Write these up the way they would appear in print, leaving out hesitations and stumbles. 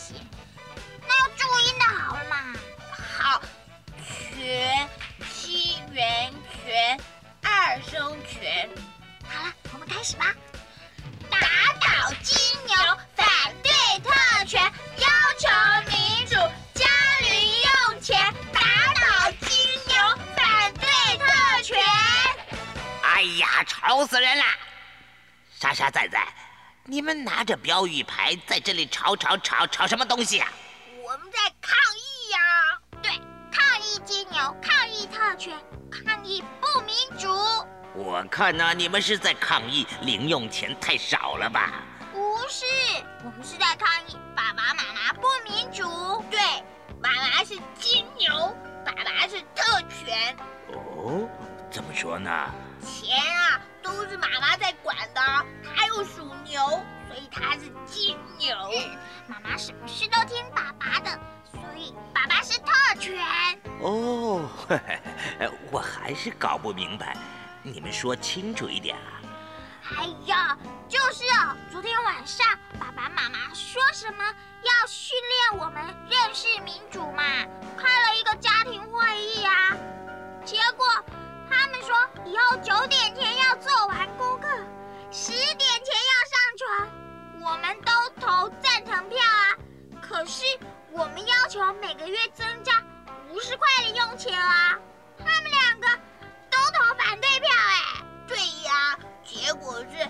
写，那要注音的好了嘛。 好，全七元全二声全。 好了，我们开始吧。 打倒金牛，反对特权，要求民主，加零用钱。打倒金牛，反对特权。 哎呀，吵死人了！莎莎仔仔，你们拿着标语牌在这里吵什么东西啊？ 我们在抗议呀！ 对，抗议金牛，抗议特权，抗议不民主。 我看呢，你们是在抗议零用钱太少了吧？ 不是，我们是在抗议爸爸妈妈不民主。 对，妈妈是金牛，爸爸是特权。 哦，怎么说呢？ 钱啊，都是妈妈在管的，她又属牛，所以她是金牛。 妈妈什么事都听爸爸的，所以爸爸是特权。 哦，我还是搞不明白，你们说清楚一点啊！ 哎呀，就是啊，昨天晚上爸爸妈妈说什么要训练我们认识民主嘛，开了一个家庭会议啊，结果他们说以后9点前要做完功课，10点前要上床，我们都投赞成票啊。可是我们要求每个月增加50块零用钱啊，他们2个都投反对票哎。 对呀，结果是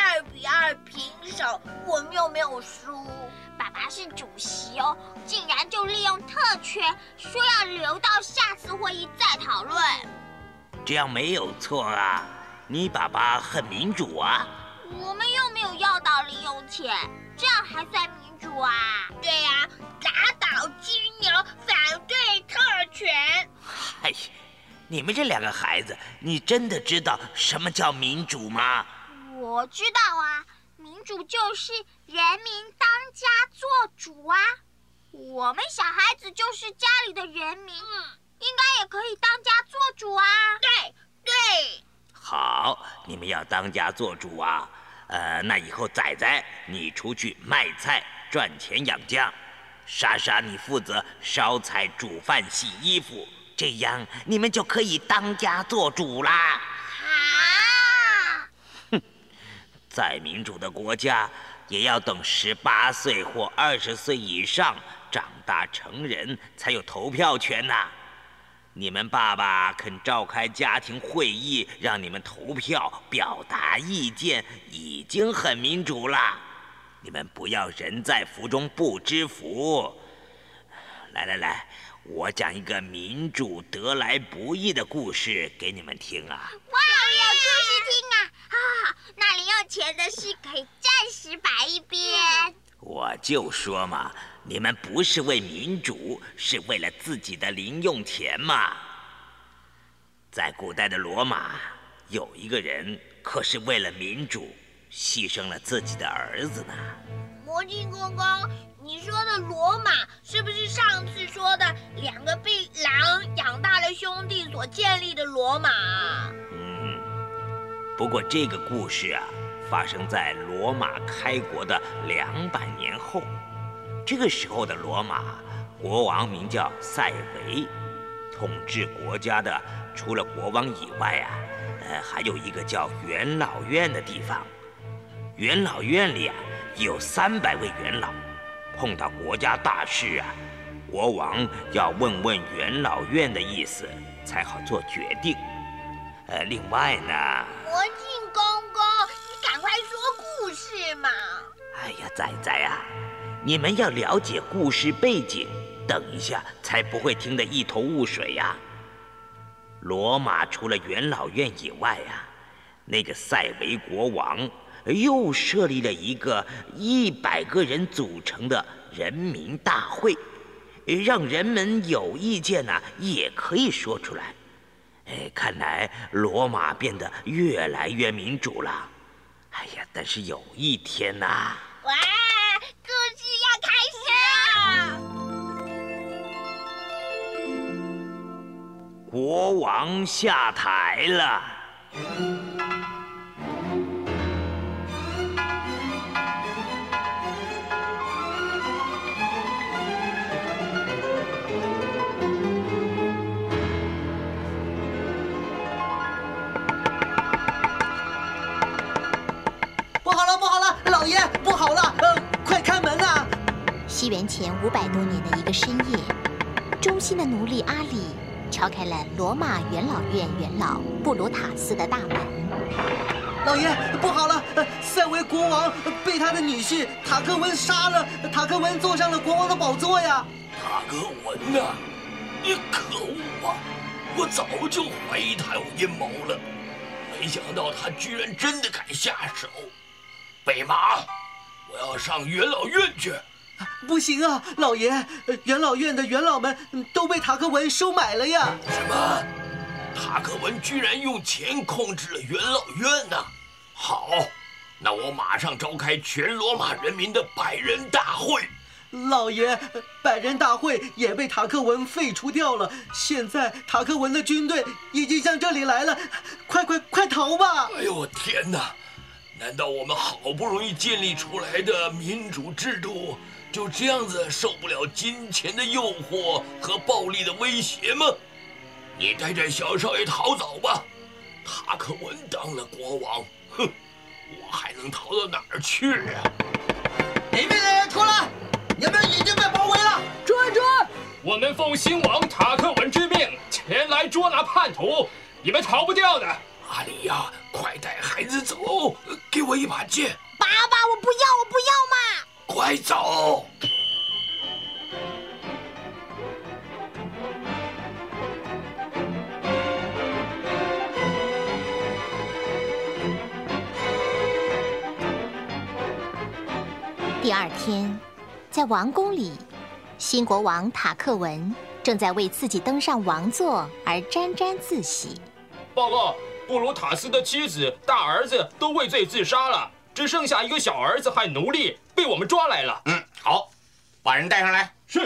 2-2平手，我们又没有输。 爸爸是主席哦，竟然就利用特权，说要留到下次会议再讨论。 这样没有错啊，你爸爸很民主啊。 我们又没有要到零用钱，这样还算民主啊？ 对呀，打倒金牛，反对特权。 哎呀，你们这2个孩子，你真的知道什么叫民主吗？ 我知道啊，民主就是人民当家做主啊。我们小孩子就是家里的人民，应该也可以当家做主啊。 对。 好，你们要当家做主啊。那以后仔仔你出去卖菜赚钱养家，莎莎你负责烧菜煮饭洗衣服，这样你们就可以当家做主啦。在民主的国家，也要等18岁或20岁以上长大成人才有投票权呐。你们爸爸肯召开家庭会议，让你们投票表达意见，已经很民主了。你们不要人在福中不知福。来，我讲一个民主得来不易的故事给你们听啊。 哇，有故事听啊！好，那零用钱的事可以暂时摆一边。 我就说嘛，你们不是为民主，是为了自己的零用钱嘛。在古代的罗马，有一个人可是为了民主，牺牲了自己的儿子呢。 魔镜公公，你说的罗马是不是上次说的2个被狼养大的兄弟所建立的罗马？ 不过这个故事啊，发生在罗马开国的200年后。这个时候的罗马国王名叫塞维，统治国家的除了国王以外啊，还有一个叫元老院的地方。元老院里啊有300位元老，碰到国家大事啊，国王要问问元老院的意思，才好做决定。另外呢， 魔镜公公，你赶快说故事嘛！ 哎呀，仔仔啊，你们要了解故事背景，等一下才不会听得一头雾水呀。罗马除了元老院以外啊，那个塞维国王又设立了一个100个人组成的人民大会，让人们有意见呢，也可以说出来。看来罗马变得越来越民主了。哎呀，但是有一天呐， 哇，故事要开始了！ 国王下台了。 元前500多年的一个深夜，忠心的奴隶阿里敲开了罗马元老院元老布鲁塔斯的大门。 老爷，不好了！塞维国王被他的女婿塔克文杀了，塔克文坐上了国王的宝座呀！ 塔克文呐，你可恶啊！我早就怀疑他有阴谋了，没想到他居然真的敢下手。贝马，我要上元老院去。 不行啊，老爷，元老院的元老们都被塔克文收买了呀！ 什么？塔克文居然用钱控制了元老院呢？好，那我马上召开全罗马人民的百人大会。 老爷，百人大会也被塔克文废除掉了。现在塔克文的军队已经向这里来了，快逃吧！ 哎呦天哪！难道我们好不容易建立出来的民主制度，就这样子受不了金钱的诱惑和暴力的威胁吗？你带着小少爷逃走吧。塔克文当了国王，哼，我还能逃到哪儿去啊？ 里面的人出来！你们已经被包围了！ 追！我们奉新王塔克文之命前来捉拿叛徒，你们逃不掉的。 阿里呀，快带孩子走，给我一把剑。 爸爸，我不要嘛！ 快走！ 第二天，在王宫里，新国王塔克文正在为自己登上王座而沾沾自喜。 报告，布鲁塔斯的妻子、大儿子都畏罪自杀了，只剩下一个小儿子和奴隶被我们抓来了。 好，把人带上来。 是。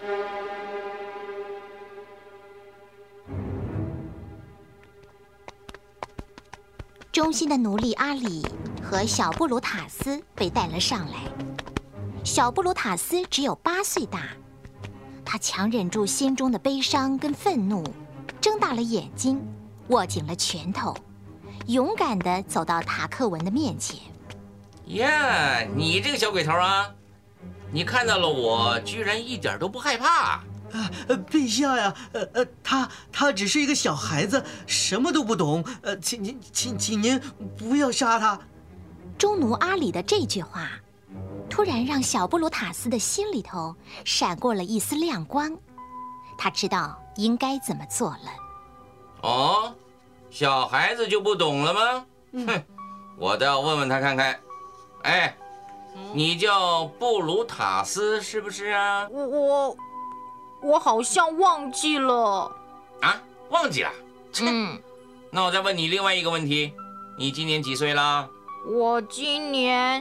忠心的奴隶阿里和小布鲁塔斯被带了上来。小布鲁塔斯只有8岁大，他强忍住心中的悲伤跟愤怒，睁大了眼睛，握紧了拳头，勇敢地走到塔克文的面前。 呀，你这个小鬼头啊，你看到了我，居然一点都不害怕。 陛下呀，他只是一个小孩子，什么都不懂。请您不要杀他。 中奴阿里的这句话，突然让小布鲁塔斯的心里头闪过了一丝亮光，他知道应该怎么做了。 哦，小孩子就不懂了吗？哼，我倒要问问他看看。哎，你叫布鲁塔斯是不是啊？ 我好像忘记了。 啊，忘记了？那我再问你另外一个问题，你今年几岁了？ 我今年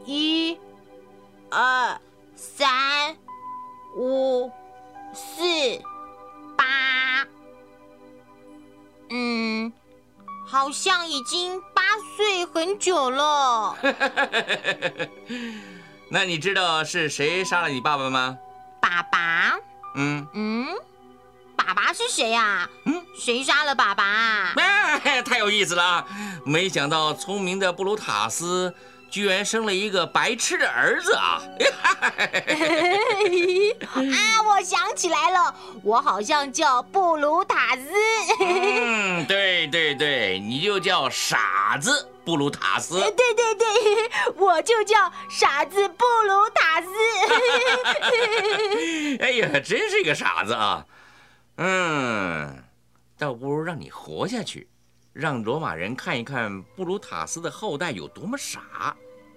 1、2、3、5、4、8，好像已经8岁很久了。 那你知道是谁杀了你爸爸吗？ 爸爸？爸爸是谁啊？谁杀了爸爸？ 太有意思了啊！没想到聪明的布鲁塔斯居然生了一个白痴的儿子啊！ 我想起来了，我好像叫布鲁塔斯。 对，你就叫傻子布鲁塔斯。 对，我就叫傻子布鲁塔斯。 哎呀，真是个傻子啊！倒不如让你活下去，让罗马人看一看布鲁塔斯的后代有多么傻。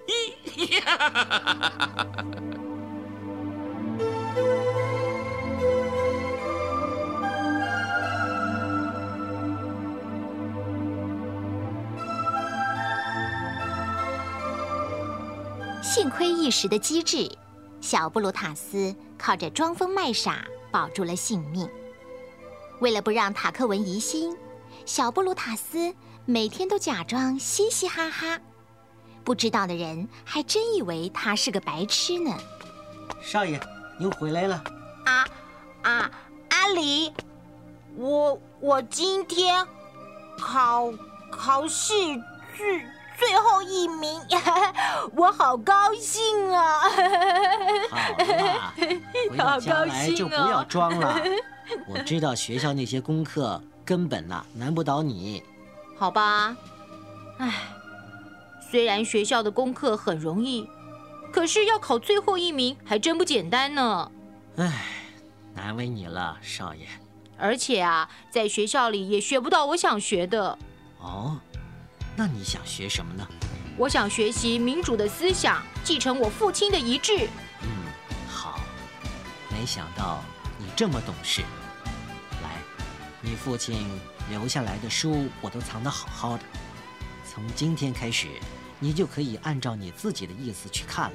幸亏一时的机智，小布鲁塔斯靠着装疯卖傻保住了性命。为了不让塔克文疑心，小布鲁塔斯每天都假装嘻嘻哈哈，不知道的人还真以为他是个白痴呢。 少爷，您回来了。 阿里，我今天考试最后一名，我好高兴啊！ 好了，回到家来就不要装了。我知道学校那些功课根本难不倒你。 好吧，唉，虽然学校的功课很容易，可是要考最后一名还真不简单呢。 唉，难为你了，少爷。 而且啊，在学校里也学不到我想学的。 哦，那你想学什么呢？ 我想学习民主的思想，继承我父亲的遗志。 好，没想到你这么懂事。来，你父亲留下来的书我都藏得好好的。从今天开始，你就可以按照你自己的意思去看了。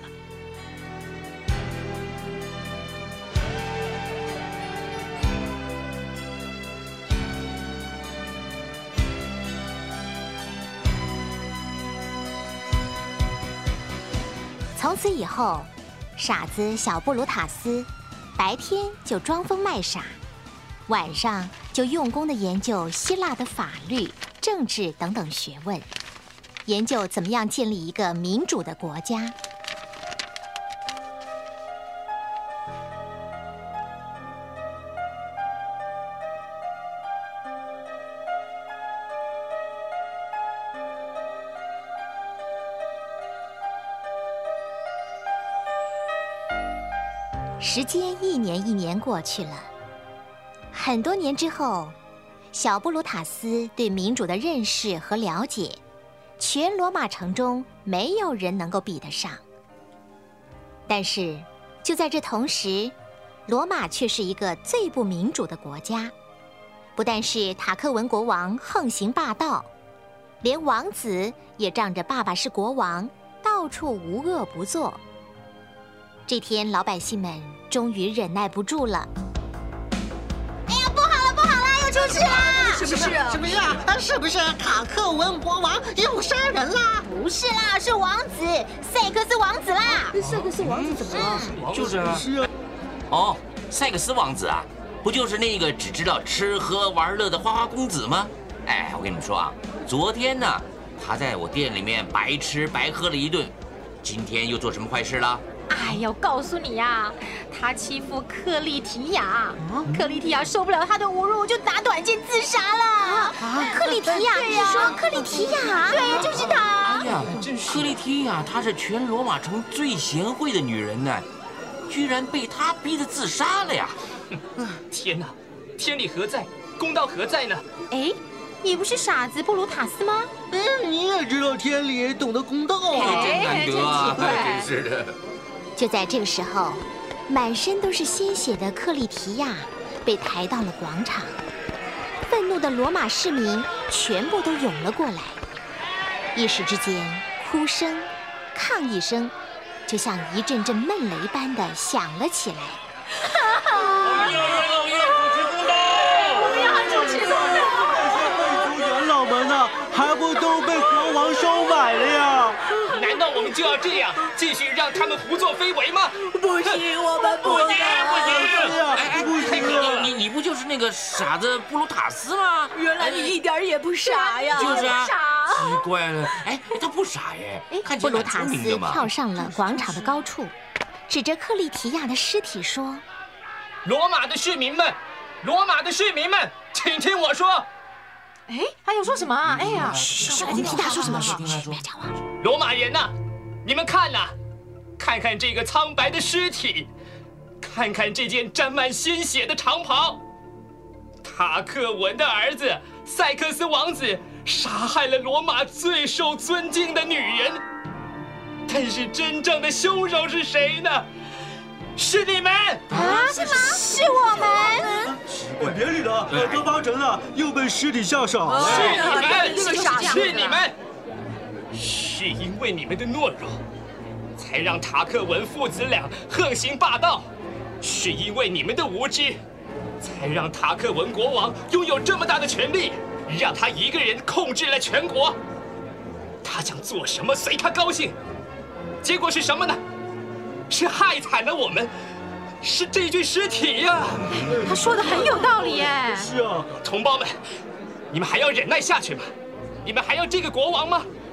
从此以后，傻子小布鲁塔斯白天就装疯卖傻，晚上就用功地研究希腊的法律、政治等等学问，研究怎么样建立一个民主的国家。时间一年一年过去了，很多年之后，小布鲁塔斯对民主的认识和了解，全罗马城中没有人能够比得上。但是，就在这同时，罗马却是一个最不民主的国家。不但是塔克文国王横行霸道，连王子也仗着爸爸是国王，到处无恶不作。这天，老百姓们终于忍耐不住了。 哎呀，不好了，不好了，又出事啦！ 什么事啊？是不是塔克文国王又杀人啦？ 不是啦，是王子塞克斯王子啦！ 塞克斯王子怎么了？ 就是啊。 是啊。 哦，塞克斯王子啊，不就是那个只知道吃喝玩乐的花花公子吗？哎，我跟你们说啊，昨天呢，他在我店里面白吃白喝了一顿，今天又做什么坏事了？ 哎呀，我告诉你呀，他欺负克利提亚，克利提亚受不了他的侮辱，就拿短剑自杀了。 克利提亚，你说克利提亚？ 对呀，就是他。 哎呀，克利提亚她是全罗马城最贤惠的女人呢，居然被他逼得自杀了呀！ 天哪，天理何在？公道何在呢？ 哎，你不是傻子布鲁塔斯吗？ 你也知道天理，懂得公道啊！ 真难得啊，真是的。 就在这个时候，满身都是鲜血的克利提亚被抬到了广场，愤怒的罗马市民全部都涌了过来，一时之间，哭声、抗议声就像一阵阵闷雷般的响了起来。 元老们呢，还不都被国王收买了呀？ 难道我们就要这样继续让他们胡作非为吗？ 不行，我们不行， 你不就是那个傻子布鲁塔斯吗？ 原来你一点也不傻呀！ 就是啊，奇怪了，哎，他不傻耶，看起来布鲁塔蛮聪明的嘛。 斯跳上了广场的高处，指着克利提亚的尸体说：“ 罗马的市民们，罗马的市民们，请听我说。 哎，还有说什么啊？哎呀， 我们听他说什么？ 不要讲话。 罗马人呐，你们看呐，看看这个苍白的尸体，看看这件沾满鲜血的长袍。塔克文的儿子塞克斯王子杀害了罗马最受尊敬的女人，但是真正的凶手是谁呢？是你们啊？是吗？是我们？ 别理他，他八成啊又被尸体吓傻了。 是你们，是你们，是因为你们的懦弱，才让塔克文父子俩横行霸道；是因为你们的无知，才让塔克文国王拥有这么大的权力，让他一个人控制了全国。他想做什么随他高兴，结果是什么呢？是害惨了我们，是这具尸体呀！ 他说的很有道理耶。 是啊， 同胞们，你们还要忍耐下去吗？你们还要这个国王吗？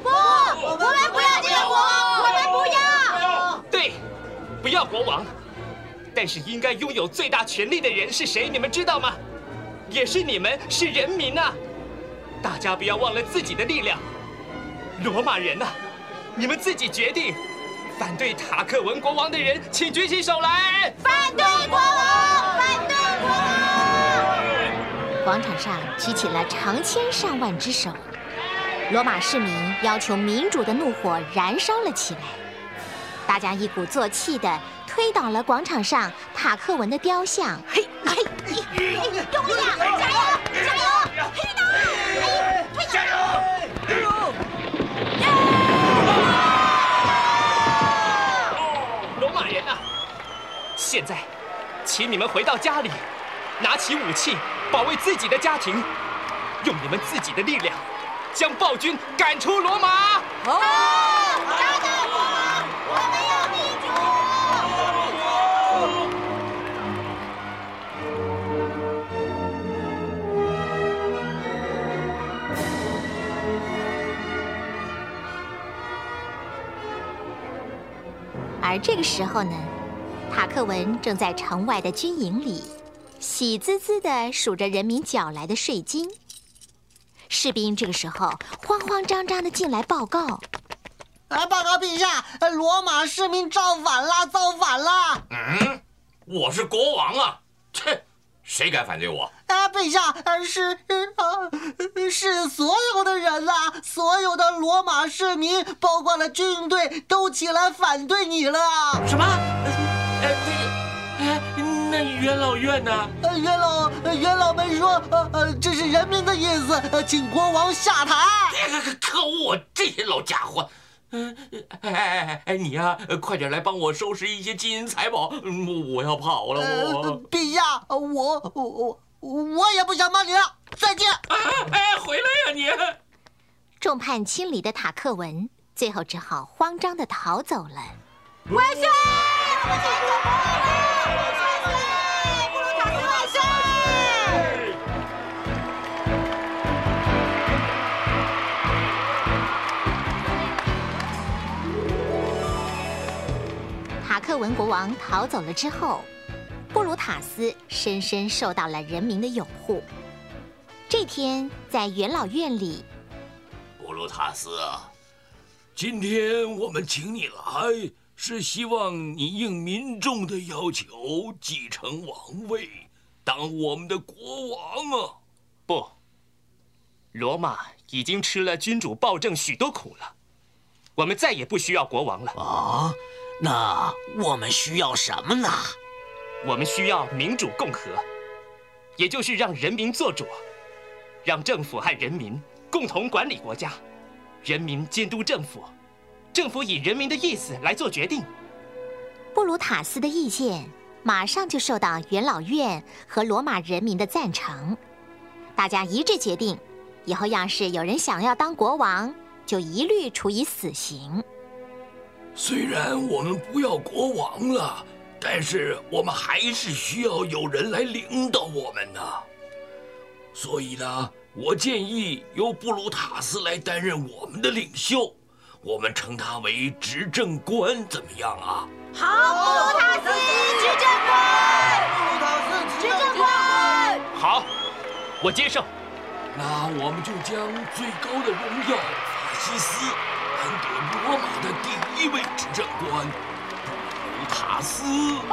不，我们不要这个国王，我们不要。 对，不要国王。但是应该拥有最大权力的人是谁？你们知道吗？也是你们，是人民啊！大家不要忘了自己的力量。罗马人啊，你们自己决定。反对塔克文国王的人，请举起手来！ 反对国王！反对国王！ 广场上举起了成千上万只手，罗马市民要求民主的怒火燃烧了起来。大家一鼓作气地推倒了广场上塔克文的雕像。嘿，嘿， 用力啊！加油！加油！嘿呐！推加油！加油！ 罗马人啊，现在，请你们回到家里，拿起武器，保卫自己的家庭，用你们自己的力量，将暴君赶出罗马。 好，打倒国王，我们要民主。 而这个时候呢，塔克文正在城外的军营里，喜滋滋地数着人民缴来的税金。士兵这个时候慌慌张张地进来报告：“ 报告陛下，罗马市民造反了，造反了！” 我是国王啊！切，谁敢反对我？ 陛下，是所有的人啊，所有的罗马市民，包括了军队，都起来反对你了。 什么？那元老院呢？ 元老们说，这是人民的意思，请国王下台。 可恶，这些老家伙！你呀，快点来帮我收拾一些金银财宝，我要跑了。 陛下，我也不想帮你了，再见。 回来呀你！ 众叛亲离的塔克文最后只好慌张地逃走了。 万岁！万岁！布鲁塔斯万岁！ 塔克文国王逃走了之后，布鲁塔斯深深受到了人民的拥护。这天，在元老院里， 布鲁塔斯啊，今天我们请你来，是希望你应民众的要求继承王位，当我们的国王啊！ 不，罗马已经吃了君主暴政许多苦了，我们再也不需要国王了。 啊，那我们需要什么呢？ 我们需要民主共和，也就是让人民做主，让政府和人民共同管理国家，人民监督政府，政府以人民的意思来做决定。 布鲁塔斯的意见马上就受到元老院和罗马人民的赞成，大家一致决定，以后要是有人想要当国王，就一律处以死刑。 虽然我们不要国王了，但是我们还是需要有人来领导我们呢。所以呢，我建议由布鲁塔斯来担任我们的领袖，我们称他为执政官，怎么样啊？ 好，布鲁塔斯执政官，布鲁塔斯执政官。 好，我接受。 那我们就将最高的荣耀法西斯颁给罗马的第一位执政官布鲁塔斯。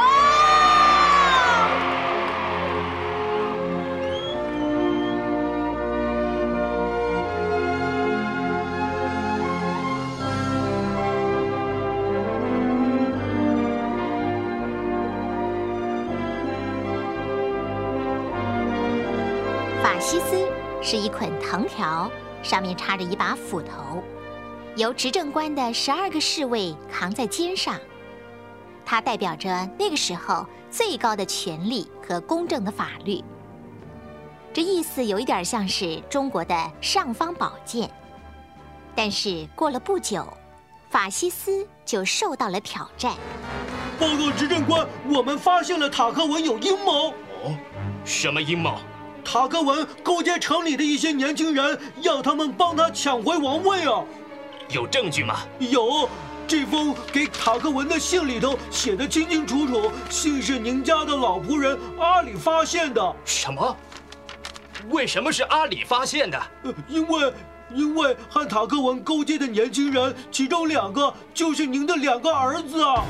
法西斯是一捆藤条，上面插着一把斧头，由执政官的12个侍卫扛在肩上。它代表着那个时候最高的权力和公正的法律。这意思有一点像是中国的尚方宝剑。但是过了不久，法西斯就受到了挑战。 报告执政官，我们发现了塔克文有阴谋。 哦，什么阴谋？ 塔克文勾结城里的一些年轻人，要他们帮他抢回王位啊！ 有证据吗？ 有，这封给塔克文的信里头写得清清楚楚，信是您家的老仆人阿里发现的。 什么？为什么是阿里发现的？ 因为和塔克文勾结的年轻人，其中2个就是您的2个儿子啊！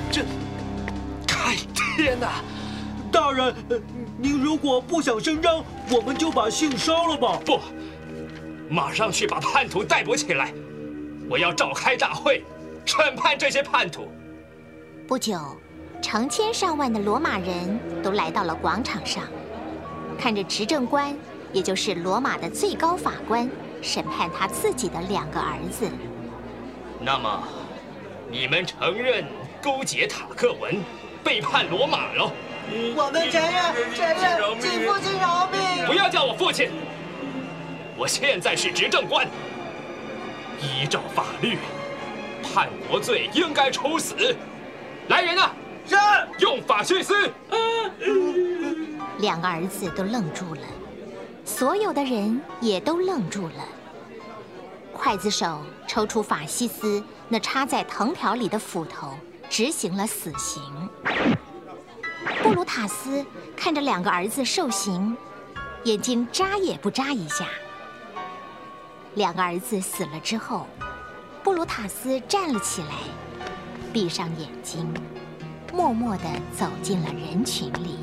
天哪！ 大人，您如果不想声张，我们就把信烧了吧。 不，马上去把叛徒逮捕起来！我要召开大会，审判这些叛徒。 不久，成千上万的罗马人都来到了广场上，看着执政官，也就是罗马的最高法官，审判他自己的2个儿子。 那么，你们承认勾结塔克文，背叛罗马了？ 我们承认，请父亲饶命！ 不要叫我父亲，我现在是执政官。依照法律，叛国罪应该处死。来人啊！ 是。 用法徇私。 2个儿子都愣住了，所有的人也都愣住了。刽子手抽出法西斯那插在藤条里的斧头，执行了死刑。布鲁塔斯看着2个儿子受刑，眼睛眨也不眨一下。2个儿子死了之后，布鲁塔斯站了起来，闭上眼睛，默默地走进了人群里。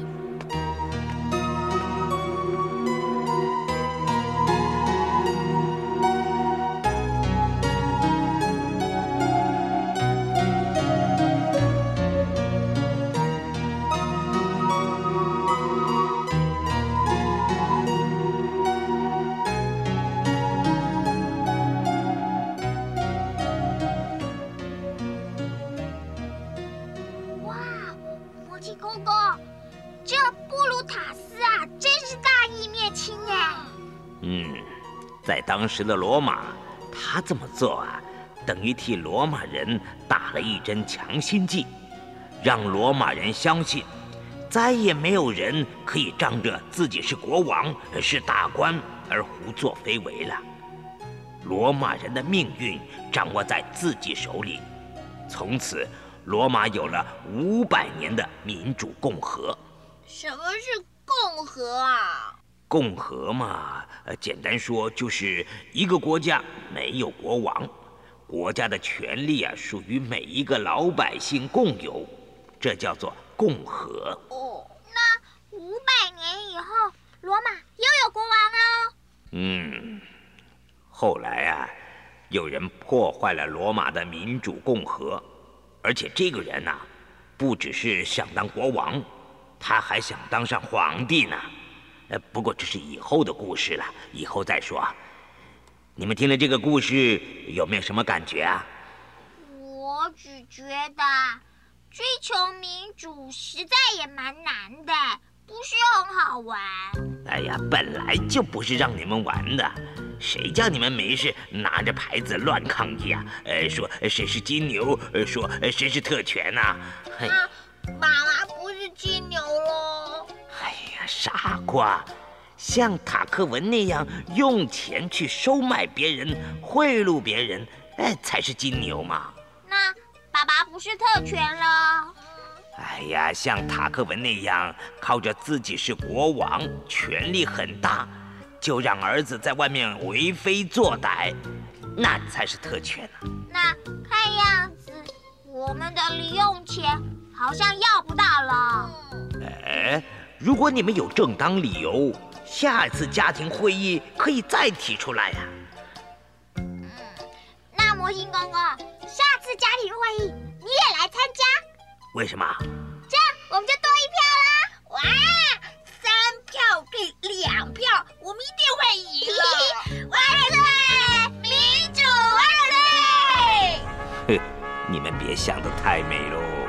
在当时的罗马，他这么做啊，等于替罗马人打了一针强心剂，让罗马人相信，再也没有人可以仗着自己是国王、是大官而胡作非为了。罗马人的命运掌握在自己手里，从此，罗马有了500年的民主共和。 什么是共和啊？ 共和嘛，简单说就是一个国家没有国王，国家的权力啊属于每一个老百姓共有，这叫做共和。 哦，那500年以后，罗马又有国王了？ 后来啊，有人破坏了罗马的民主共和，而且这个人啊，不只是想当国王，他还想当上皇帝呢。 不过这是以后的故事了，以后再说。你们听了这个故事，有没有什么感觉啊？ 我只觉得追求民主实在也蛮难的，不是很好玩。 哎呀，本来就不是让你们玩的，谁叫你们没事拿着牌子乱抗议啊？说谁是金牛，说谁是特权呐？ 妈妈不是金牛喽。 哎呀，傻瓜！像塔克文那样用钱去收买别人、贿赂别人，才是金牛嘛。 那爸爸不是特权了？ 哎呀，像塔克文那样靠着自己是国王，权力很大，就让儿子在外面为非作歹，那才是特权啊。 那看样子我们的零用钱好像要不到了。 如果你们有正当理由，下一次家庭会议可以再提出来呀。 那魔性公公，下次家庭会议你也来参加？ 为什么？ 这样我们就多1票啦！ 哇，3票对2票，我们一定会赢！ 万岁！民主万岁！ 你们别想得太美喽。